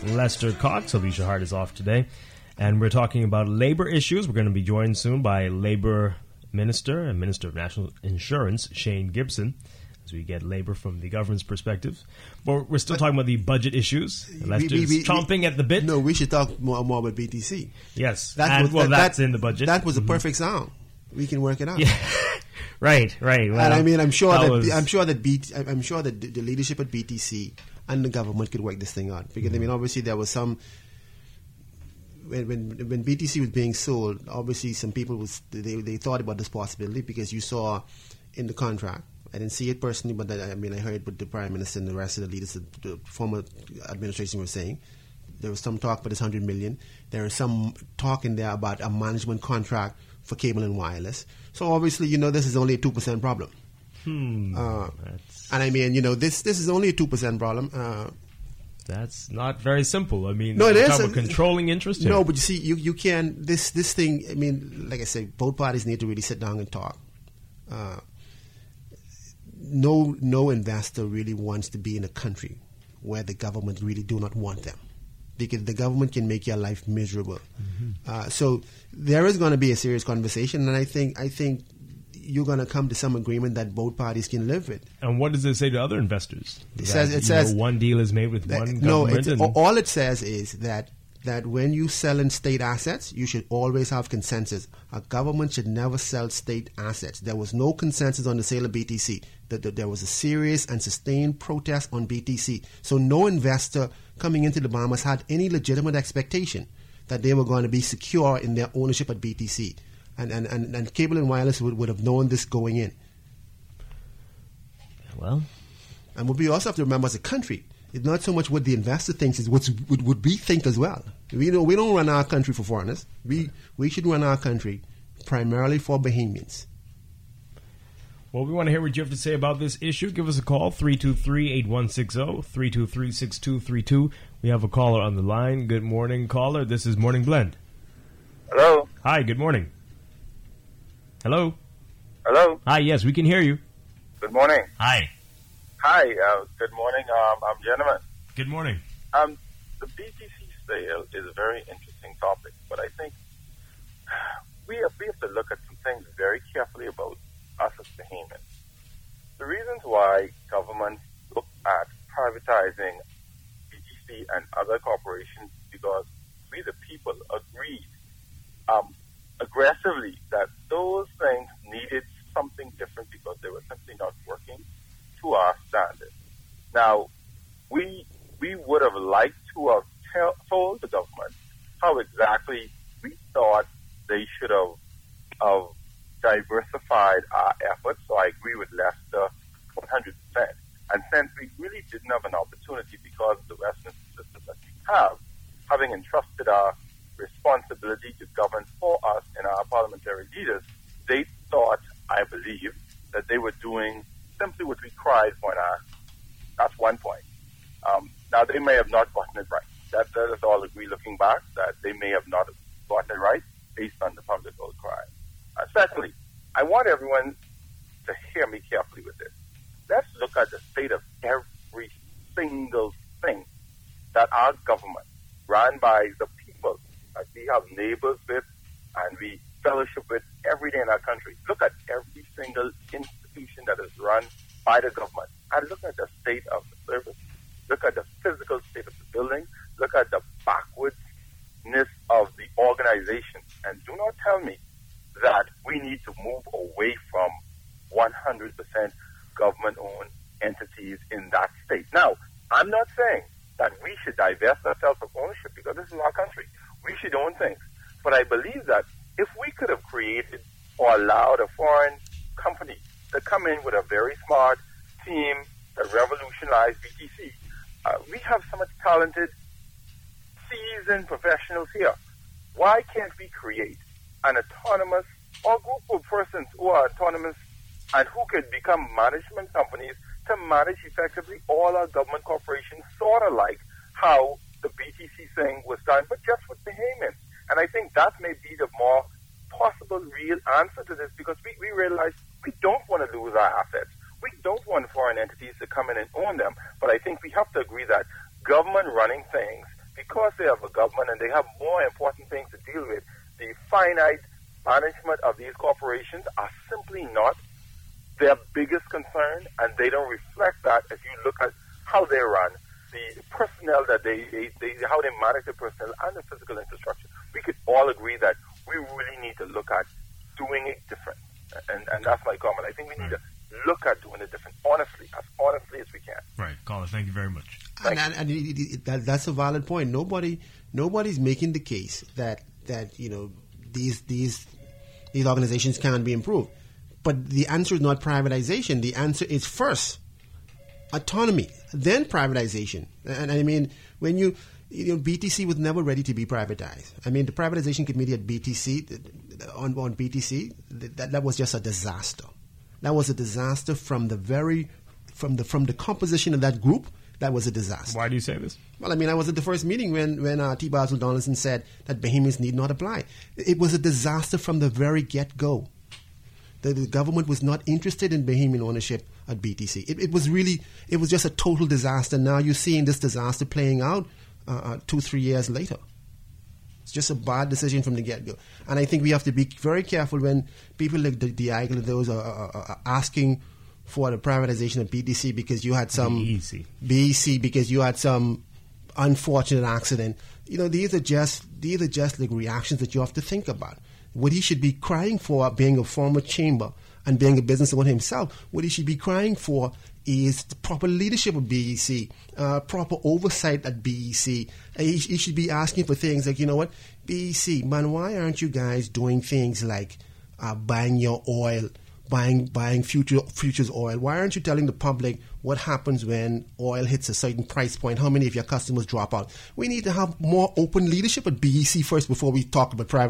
Lester Cox. Alicia Hart is off today. And we're talking about labor issues. We're going to be joined soon by Labor Minister and Minister of National Insurance, Shane Gibson, as we get labor from the government's perspective. But we're still talking about the budget issues. Lester's chomping at the bit. No, we should talk more about BTC. Yes. That's in the budget. That was a perfect sound. We can work it out. Yeah. Right. Well, and I mean, I'm sure that the leadership at BTC and the government could work this thing out, because I mean, obviously there was some when BTC was being sold. Obviously, some people they thought about this possibility, because you saw in the contract. I didn't see it personally, but I heard what the Prime Minister and the rest of the leaders of the former administration were saying. There was some talk about this $100 million. There is some talk in there about a management contract for cable and wireless. So obviously, this is only a 2% problem. And I mean, this is only a 2% problem. That's not very simple. I mean, no, it is a controlling interest here. No, but you see, you can this thing. I mean, like I said, both parties need to really sit down and talk. No investor really wants to be in a country where the government really do not want them, because the government can make your life miserable. So there is going to be a serious conversation, and I think you're going to come to some agreement that both parties can live with. And what does it say to other investors? It says one deal is made with one government. No, all it says is that when you sell in state assets, you should always have consensus. A government should never sell state assets. There was no consensus on the sale of BTC. There was a serious and sustained protest on BTC. So no investor coming into the Bahamas had any legitimate expectation that they were going to be secure in their ownership at BTC. And Cable and Wireless would have known this going in. Well, and what we also have to remember as a country, it's not so much what the investor thinks, it's what we think as well. We don't run our country for foreigners. We should run our country primarily for Bahamians. Well, we want to hear what you have to say about this issue. Give us a call, 323-8160, 323-6232. We have a caller on the line. Good morning, caller. This is Morning Blend. Hello. Hi, good morning. Hello. Hello. Hi, yes, we can hear you. Good morning. Hi. Hi, good morning, gentlemen. Good morning. The BTC sale is a very interesting topic, but I think we have to look at some things very carefully about us as Bahamians. The reasons why governments look at privatizing BTC and other corporations, because we the people agreed aggressively that those things needed something different because they were simply not working to our standards. Now, we would have liked to have told the government how exactly we thought they should have diversified our efforts. So I agree with Lester 100%. And since we really didn't have an opportunity because of the Westminster system that we have, having entrusted our responsibility to govern for us and our parliamentary leaders, they thought, I believe, that they were doing simply what we cried for in our. That's one point. Now, they may have not gotten it right. Let us all agree, looking back, that they may have not gotten it right based on the public outcry. Secondly, I want everyone to hear me carefully with this. Let's look at the state of every single thing that our government, run by the people that we have neighbors with and we fellowship with every day in our country. Look at every single institution that is run by the government and look at the state of the service. Look at the physical state of the building. Look at the backwardness of the organization. And do not tell me that we need to move away from 100% government-owned entities in that state. Now, I'm not saying that we should divest ourselves of ownership because this is our country. We should own things. But I believe that if we could have created or allowed a foreign company to come in with a very smart team that revolutionized BTC, we have so much talented, seasoned professionals here. Why can't we create an autonomous or group of persons who are autonomous and who can become management companies to manage effectively all our government corporations, sort of like how the BTC thing was done, but just with Bahamians. And I think that may be the more possible real answer to this, because we realize we don't want to lose our assets. We don't want foreign entities to come in and own them. But I think we have to agree that government running things because they have a government and they have more important things to deal with, the finite management of these corporations are simply not their biggest concern, and they don't reflect that if you look at how they run, the personnel that how they manage the personnel and the physical infrastructure. We could all agree that we really need to look at doing it different. And that's my comment. I think we need to look at doing it different, honestly as we can. Right. Caller, thank you very much. That's a valid point. Nobody's making the case that these organizations can be improved. But the answer is not privatization. The answer is first autonomy, then privatization. And I mean, when BTC was never ready to be privatized. I mean, the privatization committee at BTC, on BTC, that was just a disaster. That was a disaster from the composition of that group. That was a disaster. Why do you say this? Well, I mean, I was at the first meeting when T. Basil Donaldson said that Bahamians need not apply. It was a disaster from the very get-go. The government was not interested in Bahamian ownership at BTC. It was just a total disaster. Now you're seeing this disaster playing out 2-3 years later. It's just a bad decision from the get-go. And I think we have to be very careful when people like the Diageo, those are asking for the privatization of BTC because you had some BEC because you had some unfortunate accident. These are just like reactions that you have to think about. What he should be crying for, being a former chamber and being a business owner himself, what he should be crying for is the proper leadership of BEC, proper oversight at BEC. He should be asking for things like, BEC, man, why aren't you guys doing things like buying your oil, buying futures oil? Why aren't you telling the public what happens when oil hits a certain price point? How many of your customers drop out? We need to have more open leadership at BEC first before we talk about private.